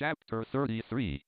Chapter 33.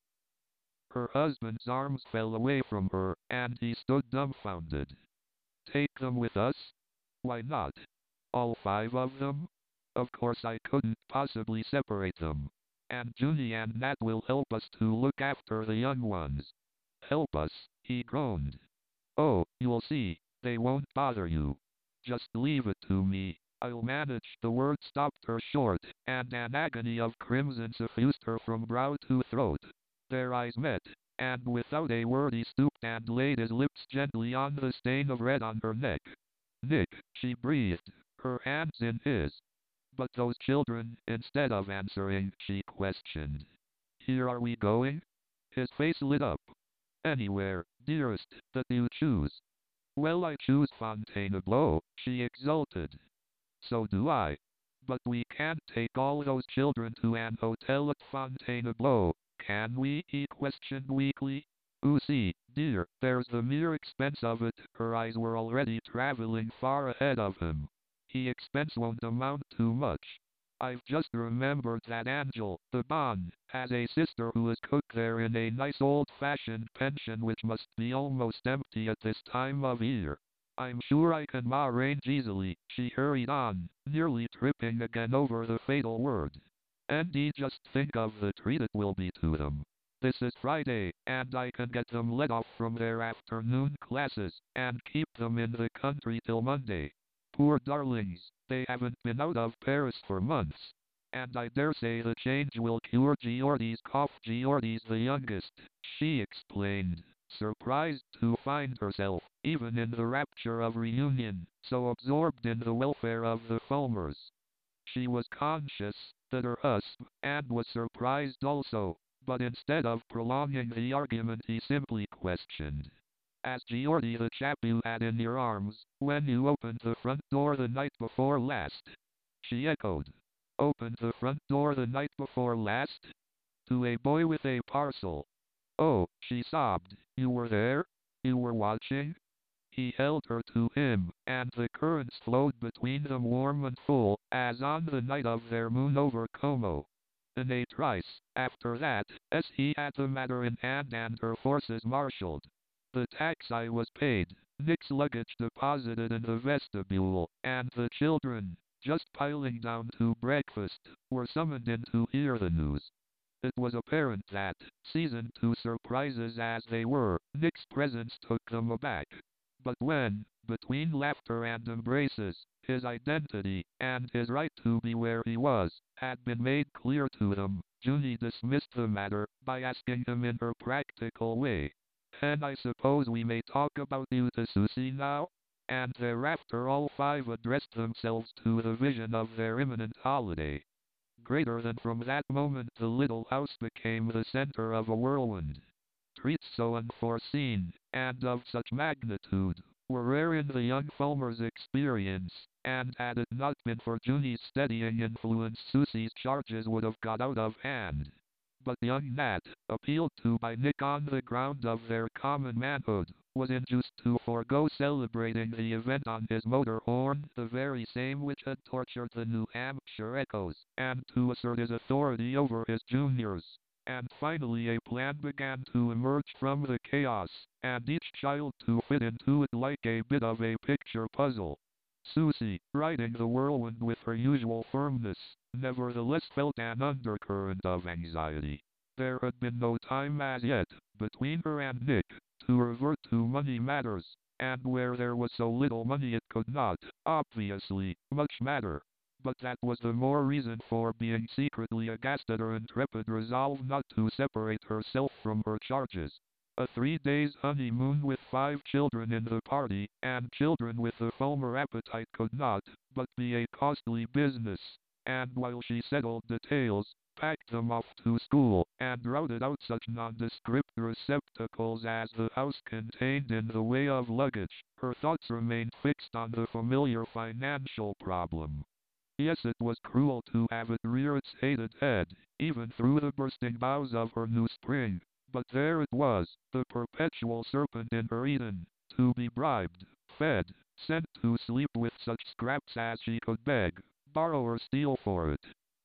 Her husband's arms fell away from her, and he stood dumbfounded. Take them with us? Why not? All 5 of them? Of course I couldn't possibly separate them. And Junie and Nat will help us to look after the young ones. Help us, he groaned. Oh, you'll see, they won't bother you. Just leave it to me. I'll manage. The word stopped her short, and an agony of crimson suffused her from brow to throat. Their eyes met, and without a word he stooped and laid his lips gently on the stain of red on her neck. Nick, she breathed, her hands in his. But those children, instead of answering, she questioned. Here are we going? His face lit up. Anywhere, dearest, that you choose. Well, I choose Fontainebleau, she exulted. So do I. But we can't take all those children to an hotel at Fontainebleau, can we? He questioned weakly. See, dear, there's the mere expense of it. Her eyes were already traveling far ahead of him. The expense won't amount to much. I've just remembered that Angel, the Bon, has a sister who is cook there in a nice old-fashioned pension which must be almost empty at this time of year. I'm sure I can arrange easily, she hurried on, nearly tripping again over the fatal word. And just think of the treat it will be to them. This is Friday, and I can get them let off from their afternoon classes, and keep them in the country till Monday. Poor darlings, they haven't been out of Paris for months. And I dare say the change will cure Geordie's cough. Geordie's the youngest, she explained, surprised to find herself, even in the rapture of reunion, so absorbed in the welfare of the Fulmers. She was conscious that her husband and was surprised also, but instead of prolonging the argument he simply questioned. As Geordie, the chap you had in your arms, when you opened the front door the night before last? She echoed. Opened the front door the night before last? To a boy with a parcel. Oh, she sobbed, you were there? You were watching? He held her to him, and the currents flowed between them warm and full, as on the night of their moon over Como. In a trice, after that, as he had the matter in hand and her forces marshaled. The taxi was paid, Nick's luggage deposited in the vestibule, and the children, just piling down to breakfast, were summoned in to hear the news. It was apparent that, seasoned to surprises as they were, Nick's presence took them aback. But when, between laughter and embraces, his identity, and his right to be where he was, had been made clear to them, Junie dismissed the matter by asking him in her practical way, and I suppose we may talk about you to Susie now? And thereafter all 5 addressed themselves to the vision of their imminent holiday. Greater than from that moment the little house became the center of a whirlwind. Treats so unforeseen, and of such magnitude, were rare in the young Fulmer's experience, and had it not been for Junie's steadying influence Susie's charges would have got out of hand. But young Nat, appealed to by Nick on the ground of their common manhood, was induced to forego celebrating the event on his motor horn, the very same which had tortured the New Hampshire echoes, and to assert his authority over his juniors. And finally a plan began to emerge from the chaos, and each child to fit into it like a bit of a picture puzzle. Susie, riding the whirlwind with her usual firmness, nevertheless felt an undercurrent of anxiety. There had been no time as yet, between her and Nick, to revert to money matters, and where there was so little money it could not, obviously, much matter. But that was the more reason for being secretly aghast at her intrepid resolve not to separate herself from her charges. A 3 days honeymoon with 5 children in the party, and children with a Fulmer appetite could not but be a costly business, and while she settled details, packed them off to school, and routed out such nondescript receptacles as the house contained in the way of luggage, her thoughts remained fixed on the familiar financial problem. Yes, it was cruel to have it rear its hated head, even through the bursting boughs of her new spring. But there it was, the perpetual serpent in her Eden, to be bribed, fed, sent to sleep with such scraps as she could beg, borrow or steal for it.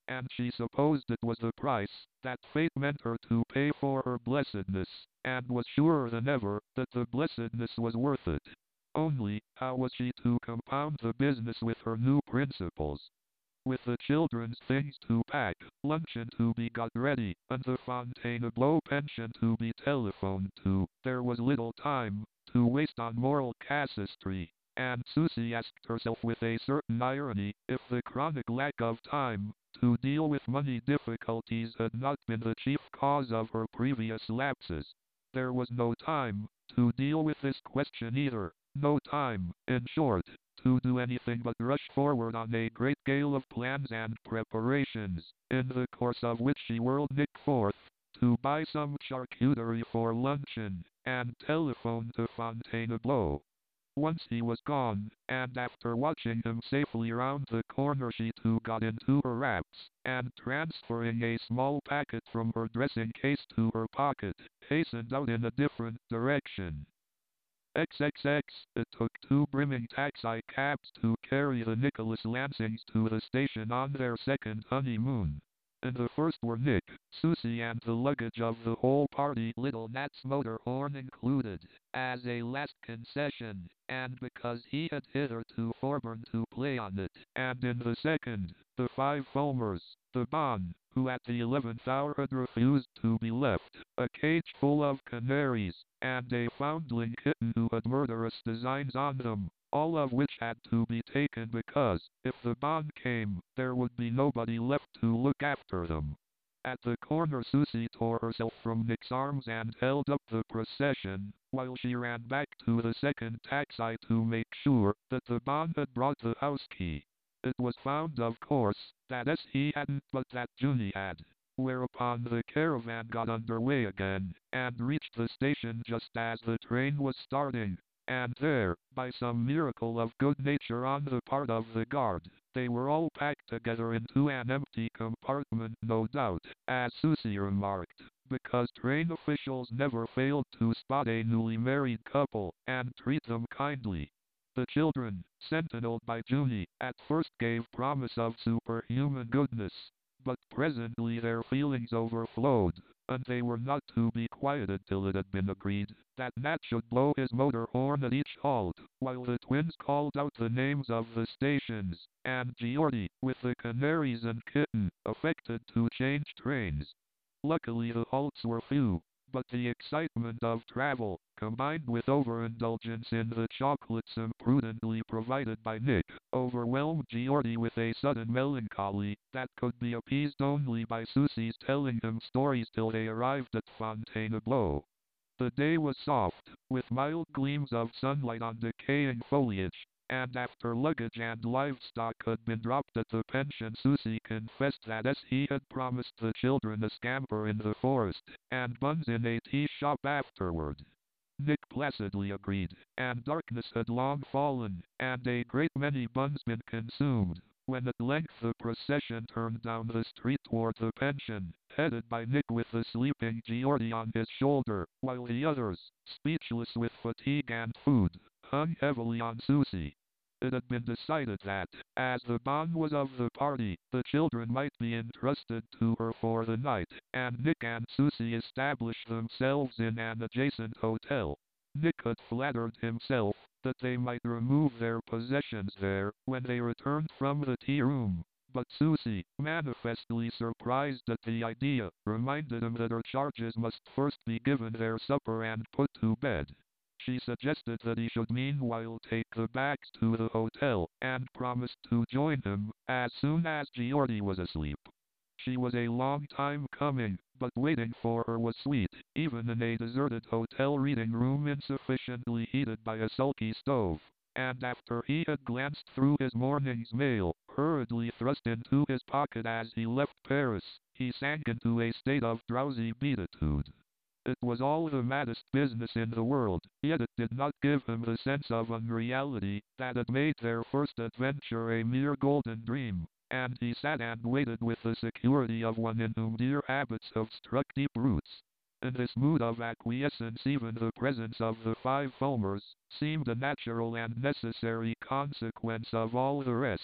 and she supposed it was the price that fate meant her to pay for her blessedness, and was surer than ever that the blessedness was worth it. Only, how was she to compound the business with her new principles? With the children's things to pack, luncheon to be got ready, and the Fontainebleau pension to be telephoned to, there was little time to waste on moral casuistry, and Susie asked herself with a certain irony if the chronic lack of time to deal with money difficulties had not been the chief cause of her previous lapses. There was no time to deal with this question either, no time, in short, to do anything but rush forward on a great gale of plans and preparations, in the course of which she whirled Nick forth to buy some charcuterie for luncheon, and telephone to Fontainebleau. Once he was gone, and after watching him safely round the corner she too got into her wraps, and transferring a small packet from her dressing case to her pocket, hastened out in a different direction. XXX, it took two brimming taxi cabs to carry the Nicholas Lansings to the station on their second honeymoon. In the first were Nick, Susie and the luggage of the whole party, little Nat's motor horn included, as a last concession, and because he had hitherto forborne to play on it. And in the second, the five Fulmers, the Bon, who at the 11th hour had refused to be left, a cage full of canaries, and a foundling kitten who had murderous designs on them, all of which had to be taken because, if the Bon came, there would be nobody left to look after them. At the corner Susie tore herself from Nick's arms and held up the procession, while she ran back to the second taxi to make sure that the Bon had brought the house key. It was found, of course, that he hadn't, but that Junie had. Whereupon the caravan got under way again, and reached the station just as the train was starting. And there, by some miracle of good nature on the part of the guard, they were all packed together into an empty compartment, no doubt, as Susie remarked, because train officials never failed to spot a newly married couple and treat them kindly. The children, sentineled by Junie, at first gave promise of superhuman goodness, but presently their feelings overflowed, and they were not to be quieted till it had been agreed that Nat should blow his motor horn at each halt, while the twins called out the names of the stations, and Geordie, with the canaries and kitten, affected to change trains. Luckily the halts were few, but the excitement of travel, combined with overindulgence in the chocolates imprudently provided by Nick, overwhelmed Geordie with a sudden melancholy that could be appeased only by Susie's telling him stories till they arrived at Fontainebleau. The day was soft, with mild gleams of sunlight on decaying foliage, and after luggage and livestock had been dropped at the pension Susie confessed that he had promised the children a scamper in the forest, and buns in a tea shop afterward. Nick placidly agreed, and darkness had long fallen, and a great many buns been consumed, when at length the procession turned down the street toward the pension, headed by Nick with the sleeping Geordie on his shoulder, while the others, speechless with fatigue and food, hung heavily on Susie. It had been decided that, as the Bon was of the party, the children might be entrusted to her for the night, and Nick and Susie established themselves in an adjacent hotel. Nick had flattered himself that they might remove their possessions there when they returned from the tea room, but Susie, manifestly surprised at the idea, reminded him that her charges must first be given their supper and put to bed. She suggested that he should meanwhile take the bags to the hotel, and promised to join him as soon as Geordie was asleep. She was a long time coming, but waiting for her was sweet, even in a deserted hotel reading room insufficiently heated by a sulky stove. And after he had glanced through his morning's mail, hurriedly thrust into his pocket as he left Paris, he sank into a state of drowsy beatitude. It was all the maddest business in the world, yet it did not give him the sense of unreality that had made their first adventure a mere golden dream, and he sat and waited with the security of one in whom dear habits have struck deep roots. In this mood of acquiescence even the presence of the five Fulmers seemed a natural and necessary consequence of all the rest.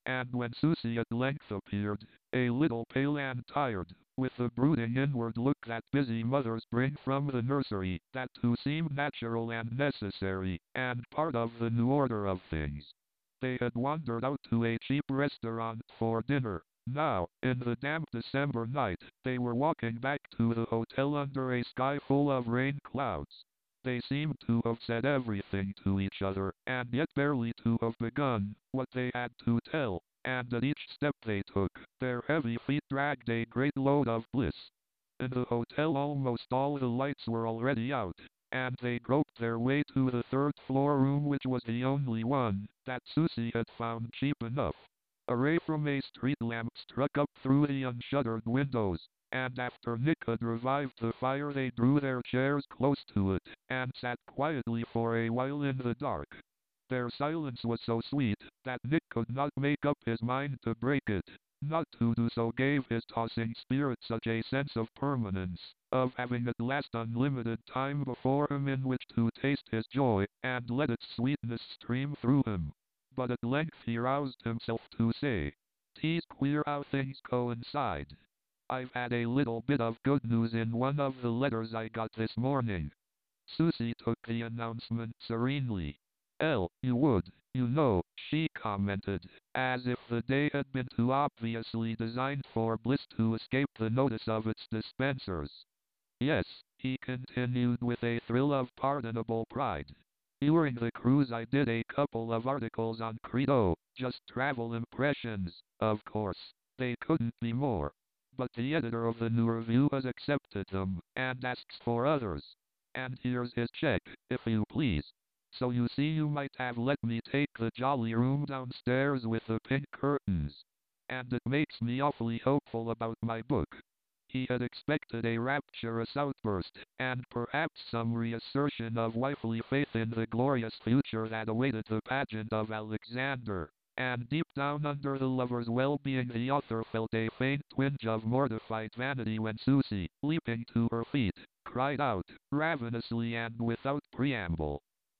and when Susie at length appeared, a little pale and tired, with the brooding inward look that busy mothers bring from the nursery, that too seemed natural and necessary, and part of the new order of things. They had wandered out to a cheap restaurant for dinner. Now, in the damp December night, they were walking back to the hotel under a sky full of rain clouds. They seemed to have said everything to each other, and yet barely to have begun what they had to tell, and at each step they took, their heavy feet dragged a great load of bliss. In the hotel almost all the lights were already out, and they groped their way to the third-floor room, which was the only one that Susie had found cheap enough. A ray from a street lamp struck up through the unshuttered windows, and after Nick had revived the fire they drew their chairs close to it, and sat quietly for a while in the dark. Their silence was so sweet, that Nick could not make up his mind to break it. Not to do so gave his tossing spirit such a sense of permanence, of having at last unlimited time before him in which to taste his joy, and let its sweetness stream through him. But at length he roused himself to say, "'Tis queer how things coincide. I've had a little bit of good news in one of the letters I got this morning." Susie took the announcement serenely. "You would, you know," she commented, as if the day had been too obviously designed for Bliss to escape the notice of its dispensers. "Yes," he continued with a thrill of pardonable pride. "During the cruise I did a couple of articles on Credo, just travel impressions, of course. They couldn't be more. But the editor of the new review has accepted them, and asks for others. And here's his check, if you please. So you see you might have let me take the jolly room downstairs with the pink curtains. And it makes me awfully hopeful about my book." He had expected a rapturous outburst, and perhaps some reassertion of wifely faith in the glorious future that awaited the pageant of Alexander. And deep down under the lover's well-being the author felt a faint twinge of mortified vanity when Susie, leaping to her feet, cried out, ravenously and without preamble,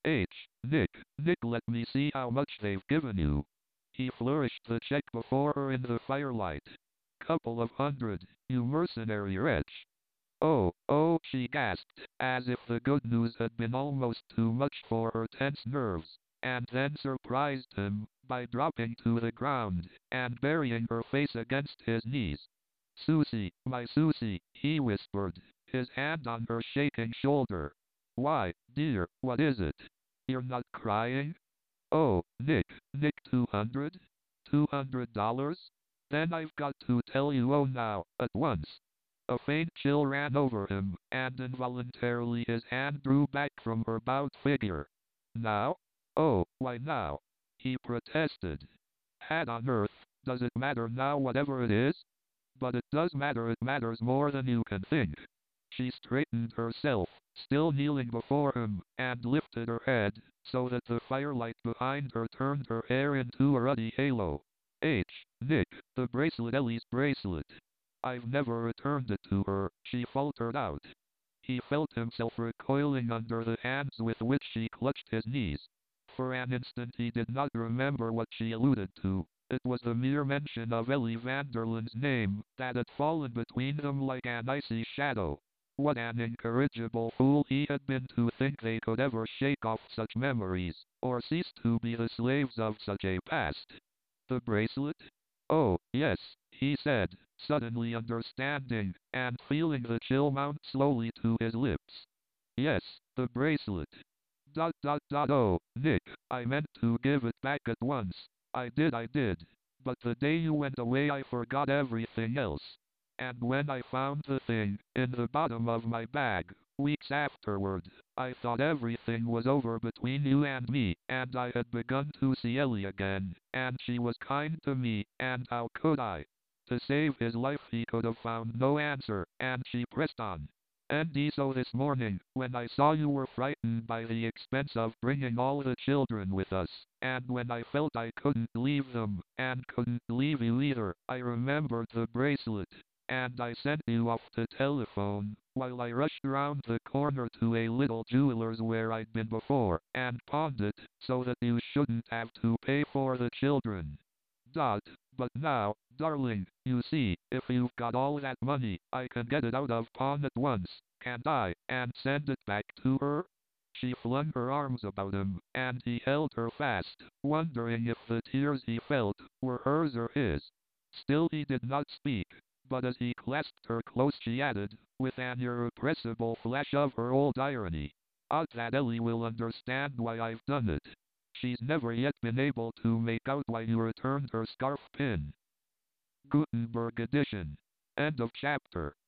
Nick, let me see how much they've given you." He flourished the check before her in the firelight. "Couple of hundred, you mercenary wretch." Oh, she gasped, as if the good news had been almost too much for her tense nerves, and then surprised him by dropping to the ground and burying her face against his knees. "Susie, my Susie," he whispered, his hand on her shaking shoulder. "Why, dear, what is it? You're not crying?" "Oh, Nick, 200? $200? Then I've got to tell you now, at once." A faint chill ran over him, and involuntarily his hand drew back from her bowed figure. "Now? Oh, why now?" he protested. "Had on earth, does it matter now whatever it is? But it does matter, it matters more than you can think." She straightened herself, still kneeling before him, and lifted her head, so that the firelight behind her turned her hair into a ruddy halo. Nick, the bracelet, Ellie's bracelet. I've never returned it to her," she faltered out. He felt himself recoiling under the hands with which she clutched his knees. For an instant he did not remember what she alluded to. It was the mere mention of Ellie Vanderlyn's name that had fallen between them like an icy shadow. What an incorrigible fool he had been to think they could ever shake off such memories, or cease to be the slaves of such a past. "The bracelet? Oh, yes," he said, suddenly understanding, and feeling the chill mount slowly to his lips. "Yes, the bracelet. Oh, Nick, I meant to give it back at once. I did. But the day you went away I forgot everything else. And when I found the thing, in the bottom of my bag, weeks afterward, I thought everything was over between you and me, and I had begun to see Ellie again, and she was kind to me, and how could I? To save his life he could have found no answer, and she pressed on. And so this morning, when I saw you were frightened by the expense of bringing all the children with us, and when I felt I couldn't leave them, and couldn't leave you either, I remembered the bracelet, and I sent you off to telephone, while I rushed round the corner to a little jeweler's where I'd been before, and pawned it, so that you shouldn't have to pay for the children. Dot. But now, darling, you see, if you've got all that money, I can get it out of pawn at once, can't I, and send it back to her? She flung her arms about him, and he held her fast, wondering if the tears he felt were hers or his. Still he did not speak, but as he clasped her close she added, with an irrepressible flash of her old irony, "Odd that Ellie will understand why I've done it. She's never yet been able to make out why you returned her scarf pin." Gutenberg edition. End of chapter.